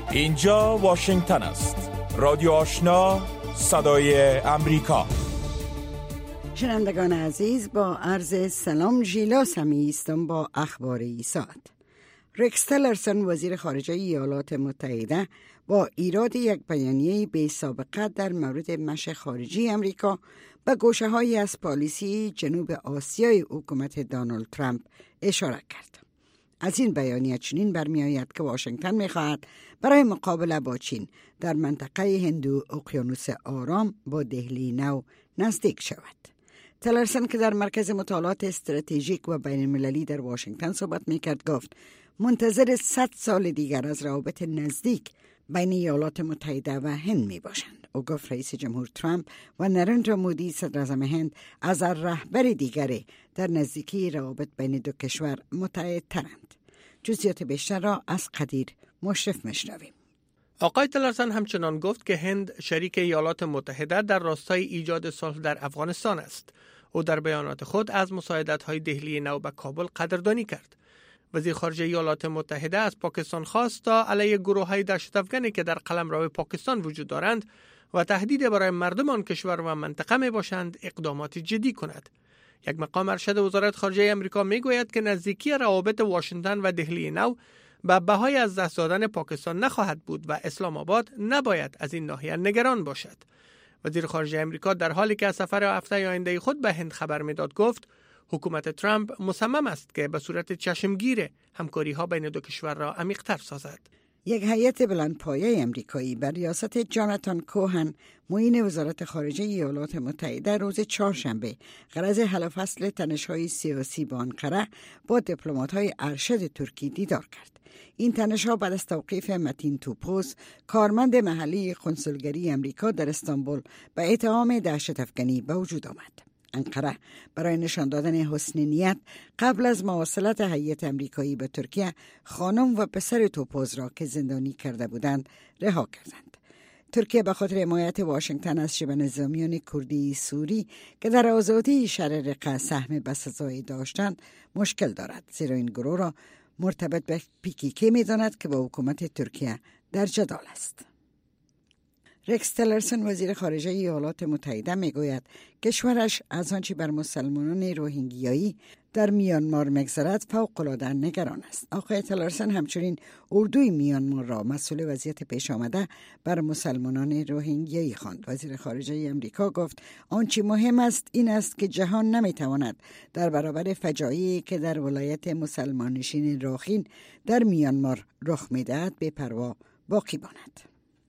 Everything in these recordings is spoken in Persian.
اینجا واشنگتن است. رادیو آشنا، صدای امریکا. شنوندگان عزیز، با عرض سلام ژیلا سمی هستم با اخبار این ساعت. رکس تلرسون وزیر خارجه ایالات متحده با ایراد یک بیانیه بی سابقه در مورد مشی خارجی امریکا به گوشه‌هایی از پالیسی جنوب آسیای حکومت دونالد ترامپ اشاره کرد. از این بیانیه چنین برمی آید که واشنگتن می خواهد برای مقابله با چین در منطقه هندو اقیانوس آرام با دهلی نو نزدیک شود. تلرسون که در مرکز مطالعات استراتژیک و بین المللی در واشنگتن صحبت می کرد گفت منتظر 100 سال دیگر از روابط نزدیک بین ایالات متحده و هند می باشند. او گفت رئیس جمهور ترامپ و نریندرا مودی صدر اعظم هند از رهبر دیگری در نزدیکی روابط بین دو کشور متعهد ترند. جزئیات بیشتر را از قدیر مشرف میشنویم. آقای تلرسون همچنان گفت که هند شریک ایالات متحده در راستای ایجاد صلح در افغانستان است. او در بیانات خود از مساعدت‌های دهلی نو به کابل قدردانی کرد. وزیر خارجه ایالات متحده از پاکستان خواست تا علیه گروه‌های دهشت‌افکنی که در قلمرو پاکستان وجود دارند و تهدید برای مردم آن کشور و منطقه می باشند اقدامات جدی کند. یک مقام ارشد وزارت خارجه امریکا می گوید که نزدیکی روابط واشنگتن و دهلی نو به بهای از دست دادن پاکستان نخواهد بود و اسلام آباد نباید از این ناحیه نگران باشد. وزیر خارجه امریکا در حالی که از سفر هفته آینده خود به هند خبر میداد گفت حکومت ترامپ مصمم است که به صورت چشمگیر همکاری‌ها بین دو کشور را عمیق‌تر سازد. یک هیئت بلندپایه امریکایی بر ریاست جاناتان کوهن معین وزارت خارجه ایالات متحده روز چهارشنبه غرض حل فصل تنش‌های سیاسی با آنقره با دیپلمات‌های ارشد ترکی دیدار کرد. این تنش‌ها بعد از توقیف متین توپوز کارمند محلی قنسولگری امریکا در استانبول به اتهام دهشت‌افکنی به وجود آمد. انقره برای نشان دادن حسن نیت قبل از مواصلت هیئت امریکایی به ترکیه خانم و پسر توپوز را که زندانی کرده بودند رها کردند. ترکیه به خاطر حمایت واشنگتن از شبه نظامیان کردی سوری که در آزادی شهر رقه سهم بسزایی داشتند مشکل دارد، زیرا این گروه را مرتبط به PKK می‌داند که با حکومت ترکیه در جدال است. رکس تلرسون وزیر خارجه ایالات متحده میگوید کشورش از آنچه بر مسلمانان روهینگیایی در میانمار میگذرد فوق‌العاده نگران است. آقای تلرسون همچنین اردوی میانمار را مسئول وضعیت پیش آمده بر مسلمانان روهینگیایی خواند. وزیر خارجه امریکا گفت آنچه مهم است این است که جهان نمیتواند در برابر فجایعی که در ولایت مسلمان نشین راخین در میانمار رخ میدهد بی‌پروا باقی ماند.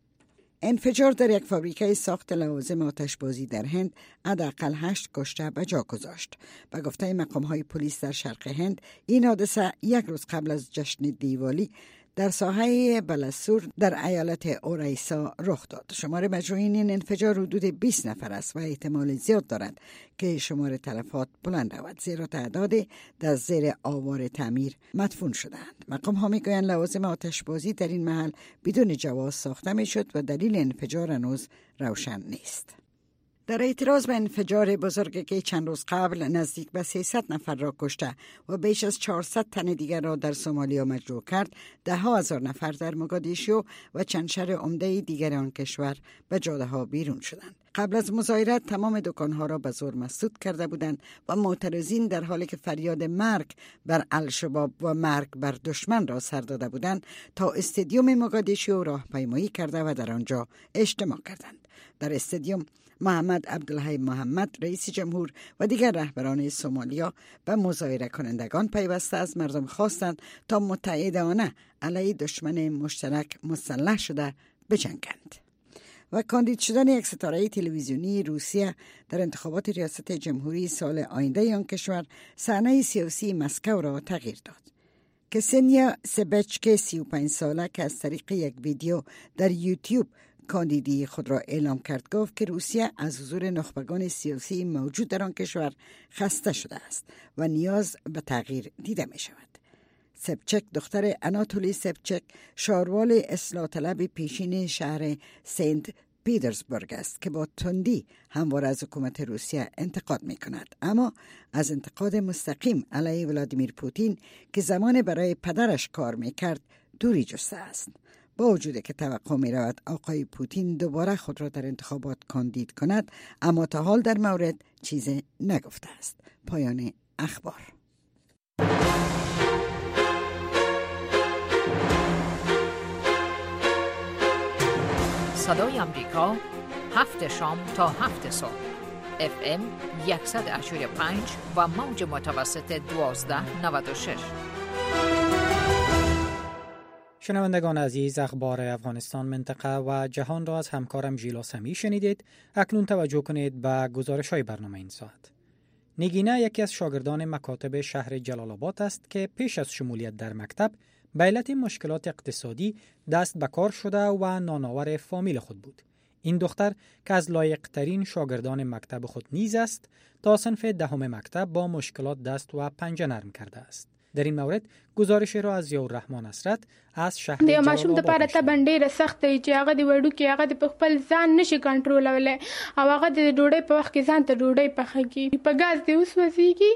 انفجار در یک فابریکه ساخت لوازم آتشبازی در هند حداقل 8 کشته به جا گذاشت. به گفته مقام‌های پلیس در شرق هند این حادثه یک روز قبل از جشن دیوالی در ساحه بلاسور در ایالت اوریسا رخ داد. شمار مجروحین این انفجار حدود 20 نفر است و احتمال زیاد دارد که شمار تلفات بلند رود، زیرا تعداد در زیر آوار تعمیر مدفون شدند. مقام ها میگویند لوازم آتشبازی در این محل بدون جواز ساخته میشد و دلیل انفجار هنوز روشن نیست. در اعتراض به انفجار بزرگی که چند روز قبل نزدیک به 300 نفر را کشته و بیش از 400 تن دیگر را در سومالیا مجروح کرد، 10,000 نفر در موگادیشو و چند شهر عمده دیگر آن کشور به جاده ها بیرون شدند. قبل از مظاهرات تمام دکانها را به زور مسدود کرده بودند و معترضین در حالی که فریاد مرگ بر الشباب و مرگ بر دشمن را سر داده بودند تا استادیوم موگادیشو راهپیمایی کرده و در آنجا اجتماع کردند. در استادیوم محمد عبدالحی محمد رئیس جمهور و دیگر رهبران سومالیا به مظاهره کنندگان پیوسته از مردم خواستند تا متحدانه علیه دشمن مشترک مسلح شده بجنگند. و کاندید شدن یک ستاره تلویزیونی روسیه در انتخابات ریاست جمهوری سال آینده آن کشور صحنه سیاسی مسکو را تغییر داد. کسنیا سبچک 35 ساله که از طریق یک ویدیو در یوتیوب کاندیدی خود را اعلام کرد گفت که روسیه از حضور نخبگان سیاسی موجود در آن کشور خسته شده است و نیاز به تغییر دیده می شود. سبچک دختر اناتولی سبچک شاروال اصلاح طلب پیشین شهر سنت پیترزبورگ است که با تندی همواره از حکومت روسیه انتقاد می کند، اما از انتقاد مستقیم علیه ولادیمیر پوتین که زمان برای پدرش کار می کرد دوری جسته است. با وجود که توقع می رود آقای پوتین دوباره خود را در انتخابات کاندید کند، اما تا حال در مورد چیزی نگفته است. پایان اخبار. صدای آمریکا 7 شام تا 7 صبح FM 100.5 و موج متوسط 1296. شنوندگان عزیز، اخبار افغانستان، منطقه و جهان را از همکارم ژیلا سمی شنیدید. اکنون توجه کنید به گزارش‌های برنامه این ساعت. نگینه یکی از شاگردان مکاتب شهر جلال آباد است که پیش از شمولیت در مکتب به علت مشکلات اقتصادی دست به کار شده و نانآور فامیل خود بود. این دختر که از لایق‌ترین شاگردان مکتب خود نیز است، تا صنف 10 مکتب با مشکلات دست و پنجه نرم کرده است. در این مورد گزارش را از ضیاءالرحمن اسرت از شهر جلال آباد ماشوم ته پاره ته باندې سخت دی چې هغه دی وړو کې هغه د خپل ځان نشي کنټرولولای او هغه د ډوډۍ په وخت کې ځان ته ډوډۍ پخېږي په غاز دی وسوځيږي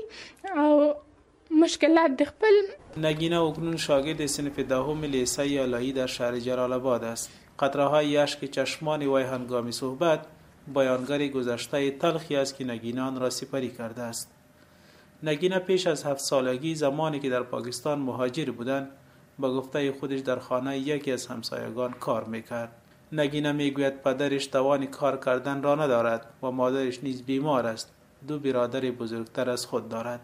او مشکلات د خپل. نگینه اکنون شاگرد صنف 10 لیسه یالایی در شهر جلال آباد است. قطره‌های اشک چشمان وی هنگام صحبت بیانگر گذشته تلخی است که نگینه آن را سپری کرده است. نگینه پیش از 7 سالگی زمانی که در پاکستان مهاجر بودند با گفته خودش در خانه یکی از همسایگان کار میکرد. نگینه میگوید پدرش توان کار کردن را ندارد و مادرش نیز بیمار است. 2 برادر بزرگتر از خود دارد.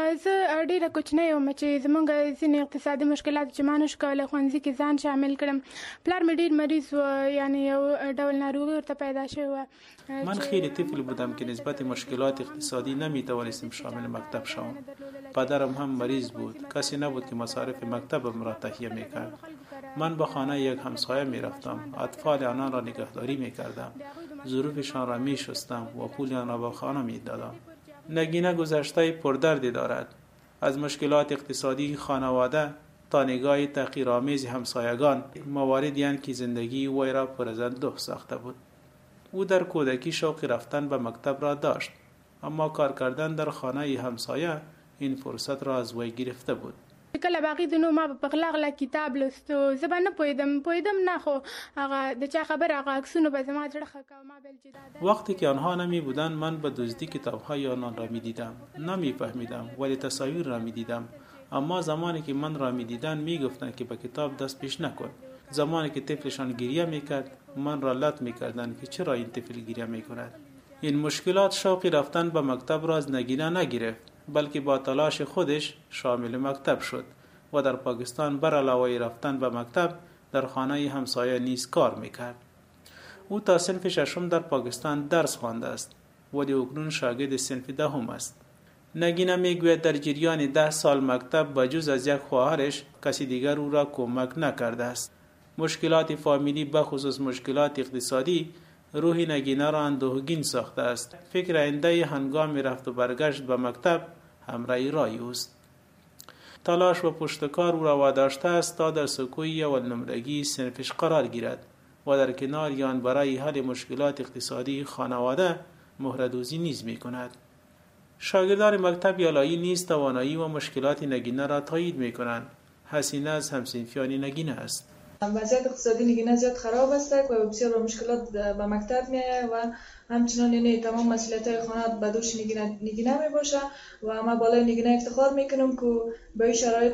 زه ډیره کوچنی یم چې زمونږ ځینې اقتصادي مشکلات چې ما نشو کولی ښوونځي کې ځان شامل کړم. پلار مې ډیر مریض و، یعنی یو ډول ناروغي ورته پیدا شوې وه. من خیلی طفل بودم که نسبت مشکلات اقتصادی نمیتوانستم شامل مکتب شوم. پدرم هم مریض بود، کسی نبود که مصارف مکتبم را تهیه میکرد. من به خانه یک همسایه میرفتم، اطفال آنان را نگهداری میکردم، ظروفشان را میشستم و پول آن را به خانه میدادم. نگینه گذشته پردردی دارد. از مشکلات اقتصادی خانواده تا نگاه تحقیرآمیز همسایگان مواردی اند که زندگی وی را پر از اندوه ساخته بود. او در کودکی شوق رفتن به مکتب را داشت، اما کار کردن در خانه همسایه این فرصت را از وی گرفته بود. کله باقي د نو ما په غلا کتاب لستو زبر نه پویدم نه خو هغه د چا خبر هغه عکسونه به زما جړه خکا ما بل. وقتی که آنها نمی بودند من به دزدی کتاب‌های آنان را می‌دیدم. نمی‌فهمیدم ولی تصاویر را می‌دیدم. اما زمانی که من را می‌دیدند می‌گفتند که به کتاب دست پیش نکن. زمانی که طفلشان گریه می‌کرد من را لط می‌کردند که چرا این طفل گریه می‌کند. این مشکلات شوقی رفتن به مکتب را از نگینه نگرفت، بلکه با تلاش خودش شامل مکتب شد و در پاکستان بر علاوه رفتن به مکتب در خانه همسایه نیز کار میکرد. او تا صنف 6 در پاکستان درس خوانده است ولی اکنون شاگرد صنف 10 است. نگینه میگوید در جریان 10 سال مکتب بجز از یک خواهرش کسی دیگر او را کمک نکرده است. مشکلات فامیلی بخصوص مشکلات اقتصادی روح نگینه را اندوهگین ساخته است. فکر آینده هنگام رفت و برگشت به مکتب همراه رای اوست. تلاش و پشتکار او را واداشته است تا در سکوی اول نمرگی صنفش قرار گیرد و در کنار آن برای حل مشکلات اقتصادی خانواده مهردوزی نیز می کند. شاگردان مکتب یالایی نیز توانایی و مشکلات نگینه را تایید می کنند. حسینه از همصنفیان نگینه است. وضعیت اقتصادی نگینه زیاد خراب است و بسیار با مشکلات به مکتب میآید و همچنان یعنی تمام مسئولیت‌های خانه به دوش نگینه میباشه و ما بالای نگینه افتخار میکنم که به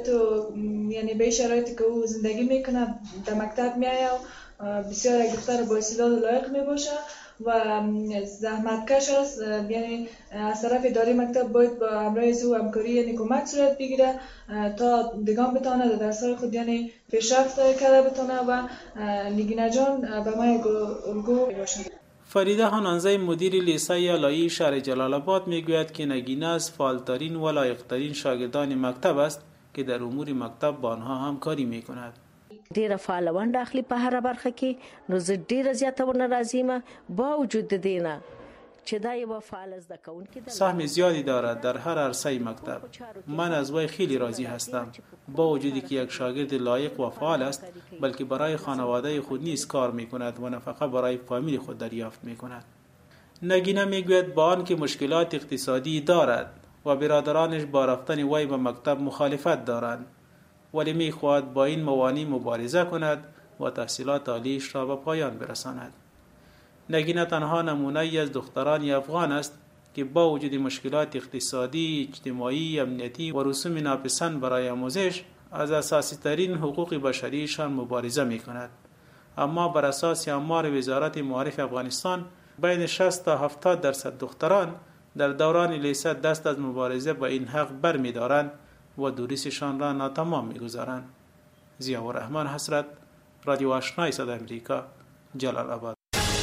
شرایطی که او زندگی میکنه در مکتب میآید و بسیار یک دختر با استعداد و لایق میباشه و زحمتکش است. یعنی از طرف اداره مکتب باید با همراه او همکاری یعنی کمک صورت بگیره تا دیگان بتونه در درس‌های خود یعنی پیشرفت کرده بتونه و نگینه جان به ما یک الگو باشه. فریده هانانزه مدیر لیسه یالایی شهر جلال آباد میگوید که نگینه از فعالترین و لایق‌ترین شاگردان مکتب است که در امور مکتب با آنها همکاری میکند. ډیره فعال ونډه اخلي په هر برخه کې، نو زه ډیره زیاته ونه راځم با وجود دینه چې دا یو فعال زده کوونکی سهم زیادی دارد در هر عرصه مکتب. من از وی خیلی راضی هستم، با وجودی که یک شاگرد لایق و فعال است بلکه برای خانواده خود نیز کار میکند و نفقه برای فامیل خود دریافت میکند. نگینه میگوید با آنکه مشکلات اقتصادی دارد و برادرانش با رفتن وی به مکتب مخالفت دارند ولی میخواهد با این موانع مبارزه کند و تحصیلات عالیش را به پایان برساند. نگینه تنها نمونه‌ای از دختران افغان است که با وجود مشکلات اقتصادی، اجتماعی، امنیتی و رسوم ناپسند برای آموزش از اساسی ترین حقوق بشریشان مبارزه می کند. اما بر اساس آمار وزارت معارف افغانستان بین 60 تا 70% دختران در دوران لیسه دست از مبارزه با این حق بر می دارند و دروسشان را ناتمام می گذارند. ضیاءالرحمن حسرت، رادیو آشنای صدای امریکا، جلال آباد.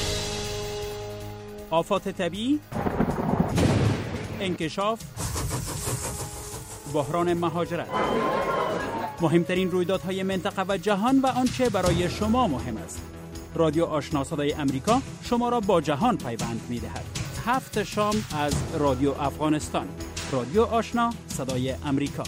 آفات طبیعی، انکشاف، بحران مهاجرت، مهمترین رویدادهای منطقه و جهان و آنچه برای شما مهم است. رادیو آشنا صدای امریکا شما را با جهان پیوند می‌دهد. 7 شام از رادیو افغانستان. رادیو آشنا صدای امریکا.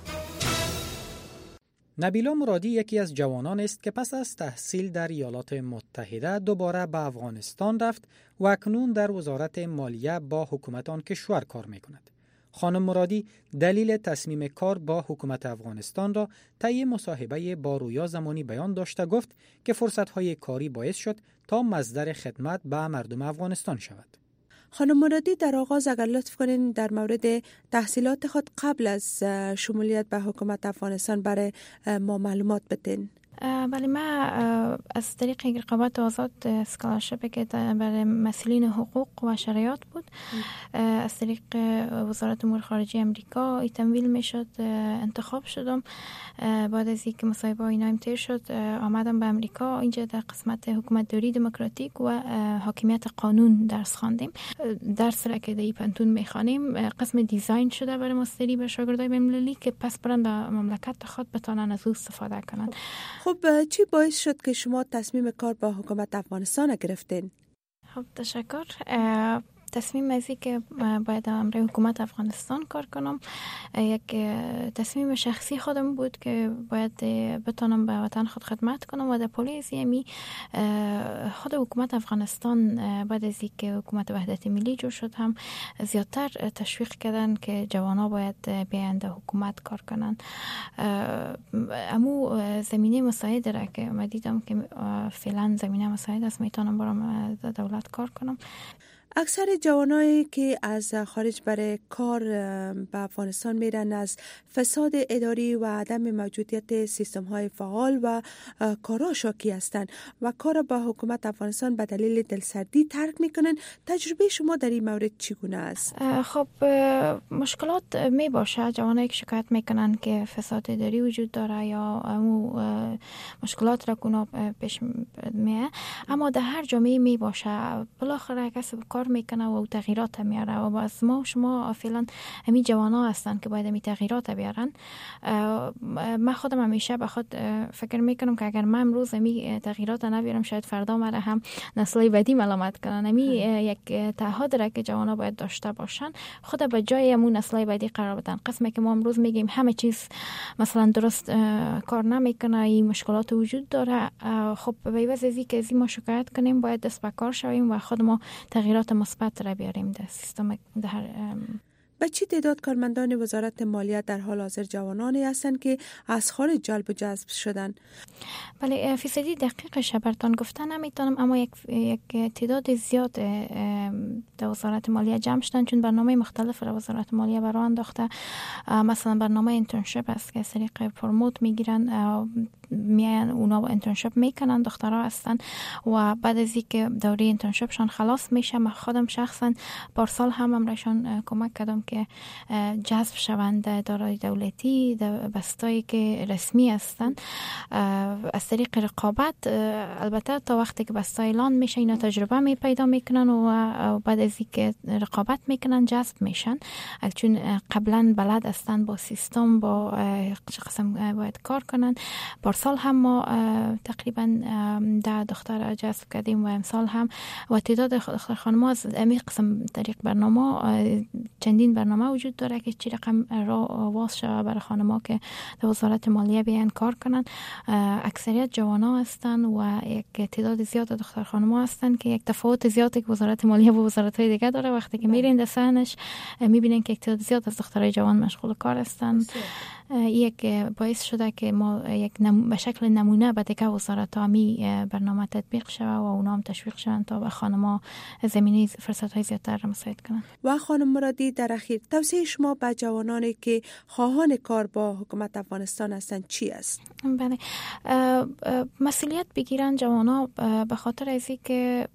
نبیلا مرادی یکی از جوانان است که پس از تحصیل در ایالات متحده دوباره به افغانستان رفت و اکنون در وزارت مالیه با حکومت آن کشور کار می‌کند. خانم مرادی دلیل تصمیم کار با حکومت افغانستان را طی مصاحبه با رویا زمانی بیان داشته گفت که فرصت‌های کاری باعث شد تا مصدر خدمت به مردم افغانستان شود. خانم مرادی در آغاز اگر لطف کنین در مورد تحصیلات خود قبل از شمولیت به حکومت افغانستان برای ما معلومات بدین. بله، من از طریق رقابت آزاد اسکالرشیپی که برای مسئولین حقوق و شرایط بود از طریق وزارت امور خارجه امریکا ای تمویل میشد انتخاب شدم. بعد از اینکه مصاحبه اینا تیر شد آمدم به امریکا. اینجا در قسمت حکومت داری دموکراتیک و حاکمیت قانون درس خواندیم. درس را که در پنتون میخوانیم قسم دیزاین شده برای ماستری به شاگردای بین‌المللی که پس برن به مملکت خود بتونن از او استفاده کنن. خب چی باعث شد که شما تصمیم کار با حکومت افغانستان گرفتین؟ خب تشکر. تصمیم ازی که باید امروی حکومت افغانستان کار کنم یک تصمیم شخصی خودم بود که باید بتونم به وطن خود خدمت کنم و در پالیسی امی خود حکومت افغانستان بعد از اینکه حکومت وحدت ملی جور شد هم زیادتر تشویق کردن که جوانا باید بیاین در حکومت کار کنن. امو زمینه مساعده را که من دیدم که فعلا زمینه مساعده است میتونم برام دولت کار کنم. اکثر جوانایی که از خارج برای کار به افغانستان میرن از فساد اداری و عدم موجودیت سیستم های فعال و کارا شاکی هستند و کار با حکومت افغانستان به دلیل دلسردی ترک میکنن. تجربه شما در این مورد چگونه است؟ خب مشکلات می باشه. جوانایی که شکایت میکنن که فساد اداری وجود داره یا مشکلات را کنه پیش میه، اما در هر جامعه می باشه. بالاخره کسی کار میکنه و تغییرات میاره و باز ما و شما فعلا همین جوانا هستن که باید همین تغییرات بیارن. من خودم همیشه به خود فکر میکنم که اگر من امروز همین تغییرات نبیارم شاید فردا مرا هم نسل‌های بعدی ملامت کنن. همین یک تعهد را که جوانا باید داشته باشن خود به جای همون نسل‌های بعدی قرار بدن. قسمی که ما امروز میگیم همه چیز مثلا درست کار نمیکنه، این مشکلات وجود داره، خب به عوض از اینکه ما شکایت کنیم باید دست به کار شویم و خود ما تغییرات مثبت را بیاریم در سیستم. به چه تعداد کارمندان وزارت مالیه در حال حاضر جوانانی هستند که از خارج جلب و جذب شدن؟ بله، فیصدی دقیقش براتون گفتن نمیتونم، اما یک تعداد زیاد در وزارت مالیه جمع شدن، چون برنامه مختلف را وزارت مالیه برای انداخته. مثلا برنامه انترنشیپ است که از طریق پروموت میگیرن، میان اونا انترنشیپ میکنن، دخترها هستن و بعد از اینکه دوره انترنشیپشان خلاص میشه من خودم شخصا پارسال هم امرشان کمک کردم که جذب شوند دارای دولتی در بستایی که رسمی هستن از طریق رقابت. البته تا وقتی که بستا اعلان میشه اینا تجربه می پیدا میکنن و بعد از اینکه رقابت میکنن جذب میشن، چون قبلا بلد هستن با سیستم با قسم باید کار کنن. پارسال هم ما تقریبا 10 دختر جذب کردیم و امسال هم و تعداد دختر خانم از این قسم طریق برنامه چندین این برنامه وجود داره که چی رقم واس شود برای خانم‌ها که در وزارت مالیه بیان کار کنن. اکثریت جوانا هستن و یک تعداد زیاد دختر خانم‌ها هستن که یک تفاوت زیادی که وزارت مالیه و وزارت‌های دیگه داره. وقتی که میرین در صحنش میبینین که یک تعداد زیاد از دخترای جوان مشغول کار هستن. یک باعث شده که ما یک به شکل نمونه به دیگه وزارت‌ها می برنامه تطبیق شود و اونا هم تشویق شوند تا به خانم‌ها زمینه فرصت‌های زیادتر را مساعد کنند. و خانم مرادی، در اخیر توصیه شما به جوانانی که خواهان کار با حکومت افغانستان هستند چی است؟ بله، مسئولیت بگیرن جوانا به خاطر ازی که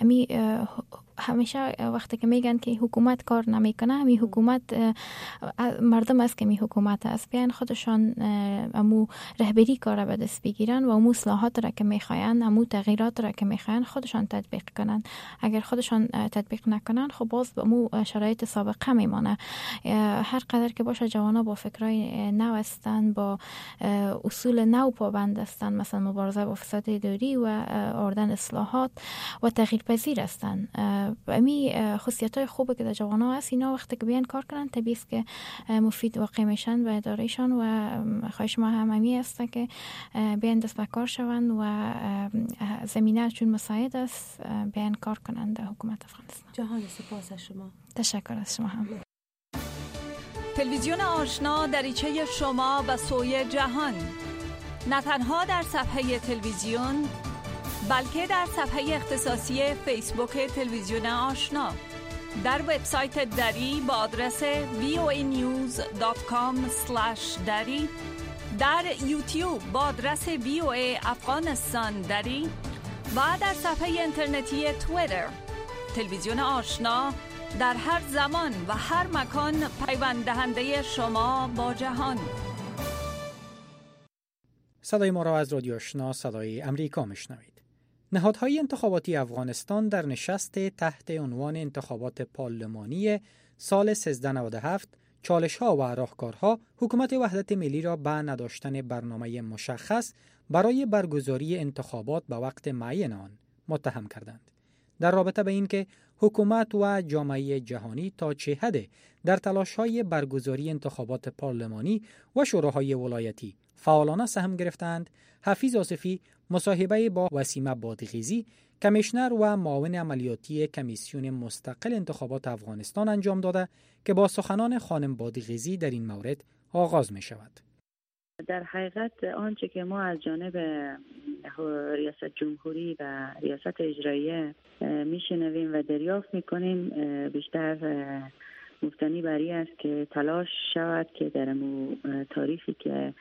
همیشه وقتی که میگن که حکومت کار نمیکنه، همی حکومت مردم است که می حکومت است. بیان خودشان امو رهبری کار به دست بگیرن و امو اصلاحات را که میخواین، امو تغییرات را که میخواین خودشان تطبیق کنن. اگر خودشان تطبیق نکنن خب باز به امو شرایط سابقه میمانه. هر قدر که باشه جوانا با فکرای نو هستن، با اصول نو پابند هستن، مثلا مبارزه با فساد اداری و آوردن اصلاحات و تغییر پذیر هستن. امی خصوصیت‌های خوبه که در جوانا هست، اینا وقتی که بیان کار کنن طبیعی است که مفید واقع میشن به ادارهشان و خواهش ما هم همی است که بیان دست به کار شوند و زمینه چون مساعد است بیان کار کنند در حکومت افغانستان. جهان سپاس از شما. تشکر از شما هم. تلویزیون آشنا دریچه شما به سوی جهان، نه تنها در صفحه تلویزیون بلکه در صفحه اختصاصی فیسبوک تلویزیون آشنا، در وبسایت دری با آدرس voanews.com/dari، در یوتیوب با آدرس VOA افغانستان دری و در صفحه اینترنتی توییتر. تلویزیون آشنا در هر زمان و هر مکان پیوند دهنده شما با جهان. صدای ما را از رادیو آشنا صدای امریکا میشنوید. نهادهای انتخاباتی افغانستان در نشست تحت عنوان انتخابات پارلمانی سال 1397 چالش‌ها و راهکارها حکومت وحدت ملی را به نداشتن برنامه مشخص برای برگزاری انتخابات به وقت معین آن متهم کردند. در رابطه به این که حکومت و جامعه جهانی تا چه حد در تلاش‌های برگزاری انتخابات پارلمانی و شوراهای ولایتی فعالانه سهم گرفتند، حفیظ آصفی مصاحبه با وسیمه بادغیزی، کمیشنر و معاون عملیاتی کمیسیون مستقل انتخابات افغانستان انجام داده که با سخنان خانم بادغیزی در این مورد آغاز می شود. در حقیقت آنچه که ما از جانب ریاست جمهوری و ریاست اجراییه میشنویم و دریافت میکنیم بیشتر مبتنی بر این است که تلاش شود که در تاریخی که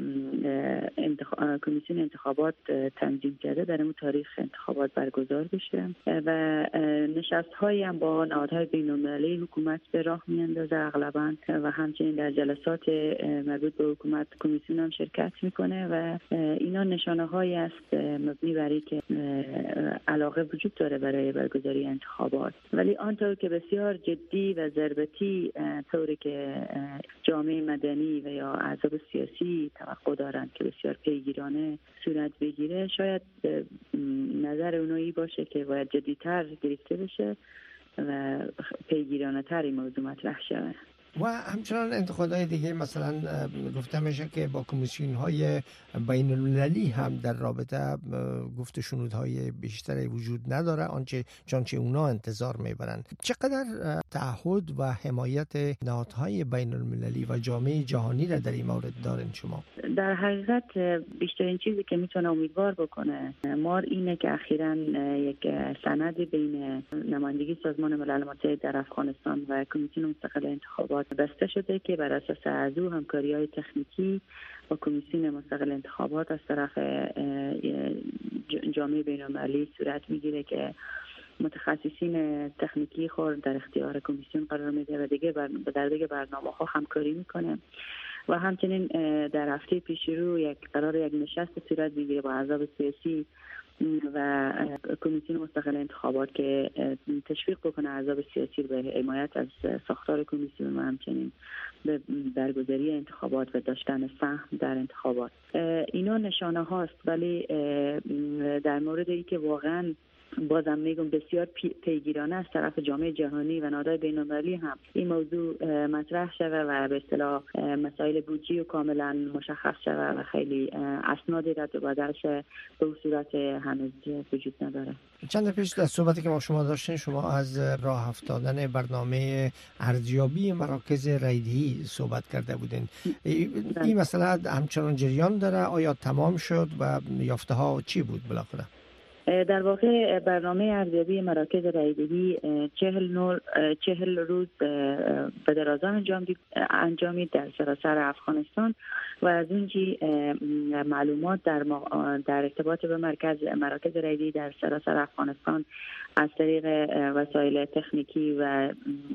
کمیسیون انتخابات تنظیم کرده در اون تاریخ انتخابات برگزار بشه و نشست هایی هم با نهادهای بین‌المللی حکومت به راه میاندازه اغلبا و همچنین در جلسات مربوط به حکومت کمیسیون هم شرکت میکنه و اینا نشانه هایی است مبنی بر اینکه علاقه وجود داره برای برگزاری انتخابات. ولی آنطور که بسیار جدی و ضربتی طوری که جامعه مدنی و یا احزاب سیاسی توقع دارند که بسیار پیگیرانه صورت بگیره، شاید نظر اونایی باشه که باید جدی‌تر گرفته بشه و پیگیرانه تر این موضوع مطرح شود. و همچنان انتقادهای دیگه مثلا گفته میشه که با کمیسیون‌های بین‌المللی هم در رابطه گفت شنودهای بیشتری وجود نداره چنانچه اونا انتظار میبرن. چقدر تعهد و حمایت نهادهای بین‌المللی و جامعه جهانی را در این مورد دارین شما؟ در حقیقت بیشترین چیزی که میتونه امیدوار بکنه ما اینه که اخیراً یک سند بین نمایندگی سازمان ملل متحد در افغانستان و کمیسیون مستقل انتخابات بسته شده که بر اساس از او همکاری‌های تکنیکی با کمیسیون مستقل انتخابات از طرف جامعه بین‌المللی صورت میگیره که متخصصین تکنیکی خود در اختیار کمیسیون قرار میده و دیگه در دیگه برنامه‌ها همکاری میکنه و همچنین در هفته پیش رو قرار یک نشست صورت بگیره با احزاب سیاسی و کمیسیون مستقل انتخابات که تشویق بکنه احزاب سیاسی به حمایت از ساختار کمیسیون و همچنین به برگزاری انتخابات و داشتن سهم در انتخابات. اینا نشانه هاست، ولی در مورد اینکه واقعا بازم میگم بسیار پیگیرانه از طرف جامعه جهانی و نهادهای بین‌المللی هم این موضوع مطرح شده و به اصطلاح مسائل بودجه کاملا مشخص شده و خیلی اسنادی رد و بدلش به صورت هنوز وجود نداره. چند پیش در صحبتی که ما شما داشتین، شما از راه افتادن برنامه ارزیابی مراکز رایدهی صحبت کرده بودین. این مسئله همچنان جریان داره؟ آیا تمام شد و یافته ها چی بود بالاخره؟ در واقع برنامه ارزیابی مراکز رایدهی 40 روز به درازا انجامید در سراسر افغانستان و از اونجی معلومات در ارتباط به مراکز رایدهی در سراسر افغانستان از طریق وسایل تکنیکی و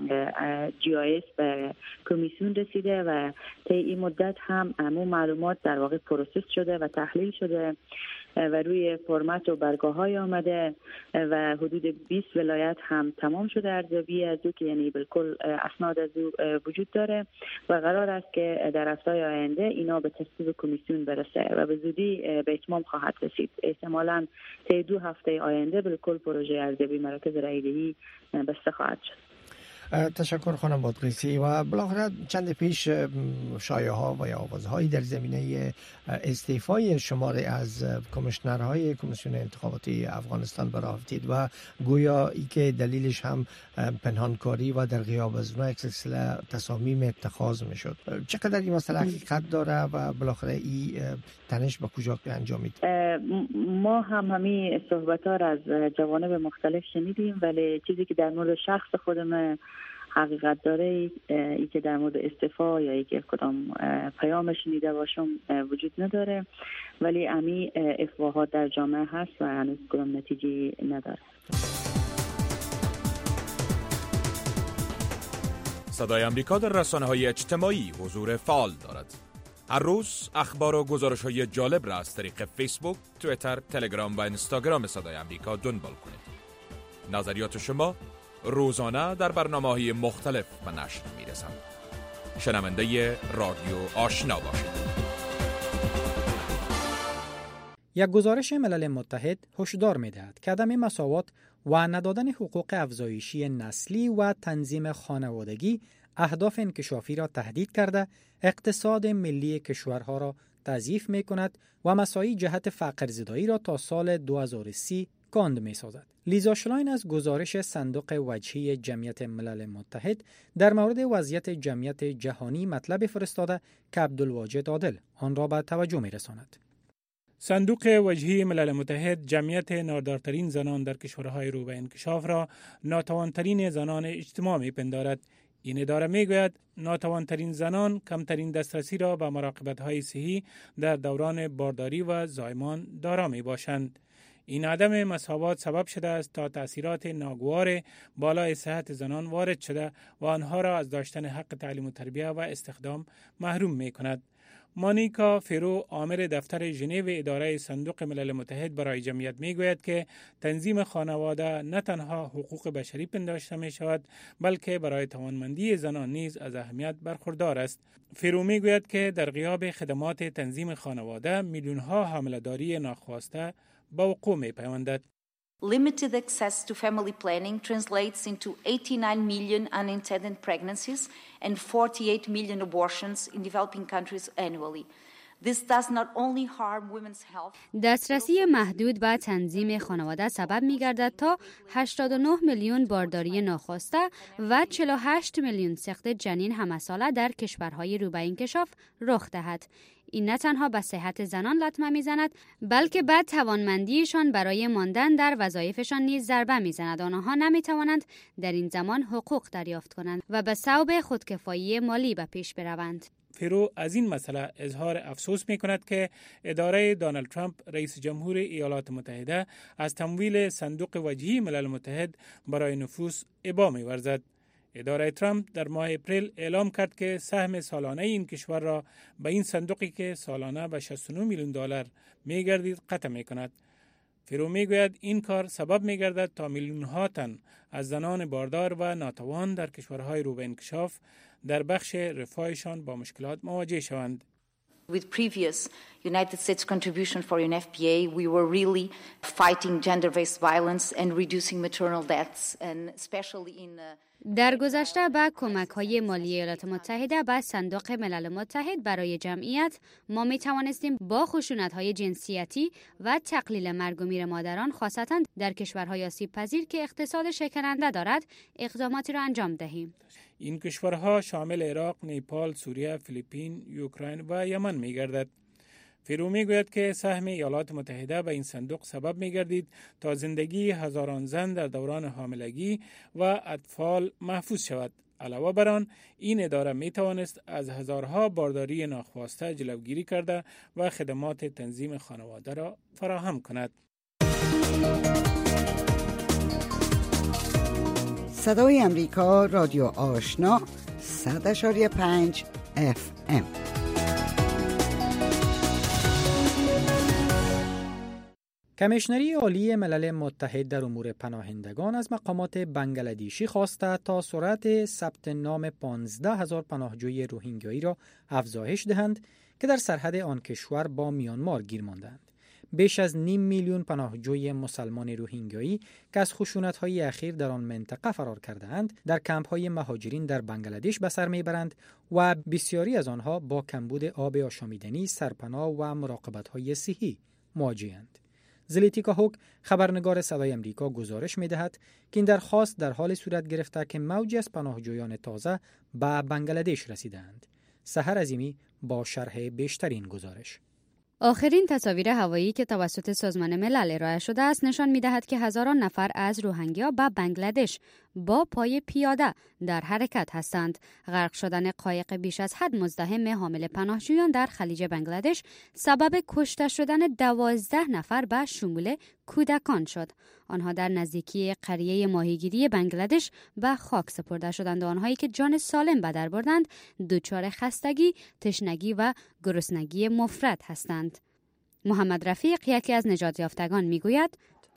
GIS به کمیسیون رسیده و طی این مدت هم همون معلومات در واقع پروسس شده و تحلیل شده و روی فرمت و برگاه‌های آمده و حدود 20 ولایت هم تمام شده ارزیابی از او که یعنی بالکل اسناد از او وجود داره و قرار است که در هفته‌های آینده اینا به تصویب کمیسیون برسه و به زودی به اتمام خواهد رسید. احتمالاً طی 2 هفته آینده بالکل پروژه ارزیابی مراکز رایدهی بسته خواهد شد. تشکر خانم بادغیسی. و بالاخره چند پیش شایعه‌ها و یا آوازهایی در زمینه استعفای شماری از کمیشنرهای کمیسیون انتخاباتی افغانستان برآورد افتید و گویا ای که دلیلش هم پنهانکاری و در غیاب از اونها یک سلسله تصامیم اتخاذ میشد. چقدر این مسئله حقیقت داره و بالاخره این تنش به کجا انجامید؟ ما هم همین صحبت‌ها را از جوانب مختلف شنیدیم، ولی چیزی که در مورد شخص خودم حقیقت داره ای که در مورد استعفا یا ای که کدام پیام شنیده باشم وجود نداره، ولی امی افواهات در جامعه هست و هنوز کدام نتیجه نداره. صدای امریکا در رسانه‌های اجتماعی حضور فعال دارد. هر روز اخبار و گزارش‌های جالب را از طریق فیسبوک، توییتر، تلگرام و اینستاگرام صدای امریکا دنبال کنید. نظریات شما روزانه در برنامه‌های مختلف به نشر می‌رسند. شنونده رادیو آشنا باشید. یک گزارش ملل متحد هشدار می‌دهد که عدم مساوات و ندادن حقوق افزایشی نسلی و تنظیم خانوادگی اهداف انکشافی را تهدید کرده، اقتصاد ملی کشورها را تضعیف می‌کند و مساعی جهت فقرزدایی را تا سال 2030 کند می‌سازد. لیزا شلاین از گزارش صندوق وجهی جمعیت ملل متحد در مورد وضعیت جمعیت جهانی مطلب فرستاده که عبدالواجد عادل آن را به توجه می‌رساند. صندوق وجهی ملل متحد جمعیت نادارترین زنان در کشورهای رو به انکشاف را ناتوانترین زنان اجتماع می‌پندارد. این اداره میگوید ناتوانترین زنان کمترین دسترسی را به مراقبت‌های صحی در دوران بارداری و زایمان دارا میباشند. این عدم مساوات سبب شده است تا تأثیرات ناگوار بالای صحت زنان وارد شده و آنها را از داشتن حق تعلیم و تربیت و استخدام محروم می‌کند. مانیکا فرو، عامل دفتر ژنو اداره صندوق ملل متحد برای جمعیت میگوید که تنظیم خانواده نه تنها حقوق بشری پنداشته می شود بلکه برای توانمندی زنان نیز از اهمیت برخوردار است. فرو میگوید که در غیاب خدمات تنظیم خانواده میلیون‌ها حامله‌داری ناخواسته به وقوع می‌پیوندد. Limited access to family planning translates into 89 million unintended pregnancies and 48 million abortions in developing countries annually. This does not only harm women's health. دسترسی محدود به تنظیم خانواده سبب می‌گردد تا 89 میلیون بارداری ناخواسته و 48 میلیون سقط جنین همساله در کشورهای رو به انکشاف رخ دهد. این نه تنها به صحت زنان لطمه میزند بلکه به توانمندیشان برای ماندن در وظایفشان نیز ضربه میزند. آنها نمیتوانند در این زمان حقوق دریافت کنند و به صوب خودکفایی مالی به پیش بروند. فرو از این مسئله اظهار افسوس می کند که اداره دونالد ترامپ رئیس جمهور ایالات متحده از تمویل صندوق وجهی ملل متحد برای نفوس ابا می ورزد. اداره ترامپ در ماه اپریل اعلام کرد که سهم سالانه این کشور را به این صندوقی که سالانه به 69 میلیون دلار می گردید قطع می کند. فرو می گوید این کار سبب می گردد تا میلیون ها تن از زنان باردار و ناتوان در کشورهای رو به انکشاف در بخش رفاهشان با مشکلات مواجه شوند. With previous United States contribution for UNFPA, we were really fighting gender-based violence and reducing maternal deaths, and especially in در گذشته با کمک‌های مالی ایالات متحده به صندوق ملل متحد برای جمعیت ما می‌توانستیم با خشونت‌های جنسیتی و تقلیل مرگ و میر مادران خاصتاً در کشورهای آسیب‌پذیر که اقتصاد شکننده دارد اقداماتی را انجام دهیم. این کشورها شامل عراق، نیپال، سوریه، فیلیپین، اوکراین و یمن می‌گردد. فرو میگوید که سهم ایالات متحده به این صندوق سبب میگردید تا زندگی هزاران زن در دوران حاملگی و اطفال محفوظ شود. علاوه بر آن، این اداره می توانست از هزارها بارداری ناخواسته جلوگیری کرده و خدمات تنظیم خانواده را فراهم کند. صدای امریکا، رادیو آشنا، 100.5 FM. کمیشنری عالی ملل متحد در امور پناهندگان از مقامات بنگلادیشی خواسته تا سرعت ثبت نام 15,000 پناهجوی روهینگیایی را افزایش دهند که در سرحد آن کشور با میانمار گیر ماندند. بیش از 500,000 پناهجوی مسلمان روهینگیایی که از خشونت‌های اخیر در آن منطقه فرار کرده‌اند، در کمپ‌های مهاجرین در بنگلادش به سر می‌برند و بسیاری از آنها با کمبود آب آشامیدنی، سرپناه و مراقبت‌های صحی مواجه‌اند. زلیتیکا هوک، خبرنگار صدای امریکا، گزارش می‌دهد که این درخواست در حال صورت گرفته که موجی از پناهجویان تازه به بنگلادش رسیدند. سحر عظیمی با شرح بیشتر این گزارش. آخرین تصاویر هوایی که توسط سازمان ملل ارائه شده است نشان می‌دهد که هزاران نفر از روهینگیا به بنگلادش با پای پیاده در حرکت هستند. غرق شدن قایق بیش از حد مزدحم حامل پناهجویان در خلیج بنگلادش سبب کشته شدن 12 نفر به شمول کودکان شد. آنها در نزدیکی قریه ماهیگیری بنگلادش به خاک سپرده شدند و آنهایی که جان سالم به در بردند دچار خستگی، تشنگی و گرسنگی مفرط هستند. محمد رفیق، یکی از نجات یافتگان، میگوید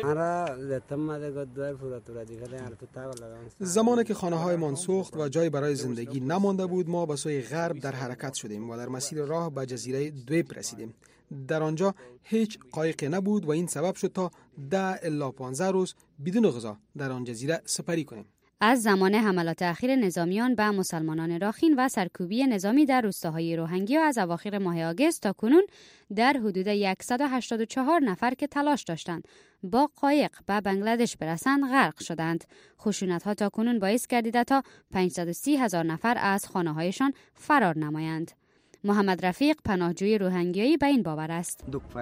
زمانی که خانه‌هایمان سوخت و جای برای زندگی نمانده بود، ما به سوی غرب در حرکت شدیم و در مسیر راه به جزیره دویب رسیدیم. در آنجا هیچ قایقی نبود و این سبب شد تا 10 الی 15 روز بدون غذا در آن جزیره سپری کنیم. از زمان حملات اخیر نظامیان به مسلمانان راخین و سرکوبی نظامی در روستاهای روهینگیا از اواخر ماه آگوست تا کنون در حدود 184 نفر که تلاش داشتند با قایق به بنگلادش برسند غرق شدند. خشونت‌ها تا کنون باعث گردیده تا 530,000 نفر از خانه‌هایشان فرار نمایند. محمد رفیق، پناهجوی روهینگیایی، به این باور است.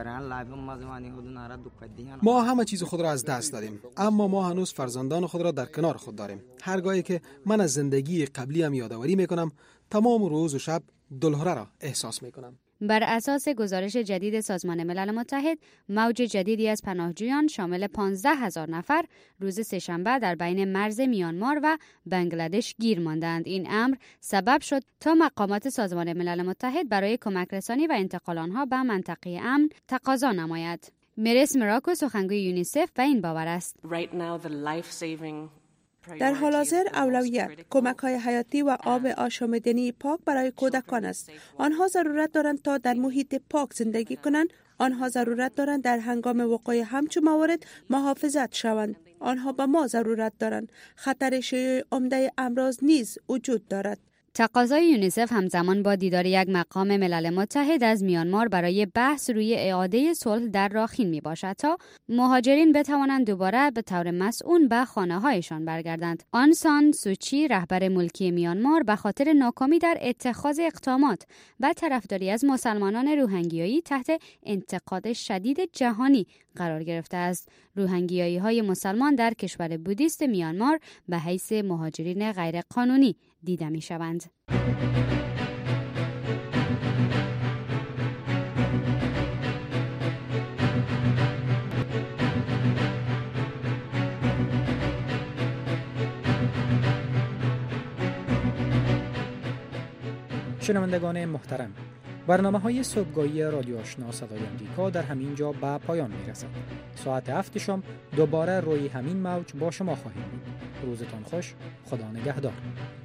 ما همه چیز خود را از دست دادیم، اما ما هنوز فرزندان خود را در کنار خود داریم. هرگاهی که من از زندگی قبلیم یادآوری میکنم، تمام روز و شب دلهره را احساس میکنم. بر اساس گزارش جدید سازمان ملل متحد، موج جدیدی از پناهجویان شامل 15,000 نفر روز سه‌شنبه در بین مرز میانمار و بنگلادش گیر ماندند. این امر سبب شد تا مقامات سازمان ملل متحد برای کمک رسانی و انتقال آنها به منطقه امن تقاضا نماید. مریس مراکو، سخنگوی یونیسف، به این باور است. در حال حاضر اولویت کمک‌های حیاتی و آب آشامیدنی پاک برای کودکان است. آنها ضرورت دارند تا در محیط پاک زندگی کنند. آنها ضرورت دارند در هنگام وقوع همچون موارد محافظت شوند. آنها به ما ضرورت دارند. خطر شیوع عمده امراض نیز وجود دارد. تقاضای یونیسف همزمان با دیدار یک مقام ملل متحد از میانمار برای بحث روی اعاده صلح در راخین می باشد تا مهاجرین بتوانند دوباره به طور مسئول به خانه‌هایشان برگردند. آن سان سوچی، رهبر ملکی میانمار، به خاطر ناکامی در اتخاذ اقدامات و طرفداری از مسلمانان روهینگیایی تحت انتقاد شدید جهانی قرار گرفته است. روهینگیایی‌های مسلمان در کشور بودیست میانمار به حیث مهاجرین غیرقانونی دیده می‌شوند. شنوندگان محترم، برنامه‌های صبحگاهی رادیو آشنا صدای امریکا در همین جا به پایان می‌رسد. ساعت 7 شام دوباره روی همین موج با شما خواهیم بود. روزتان خوش. خدا نگهدار.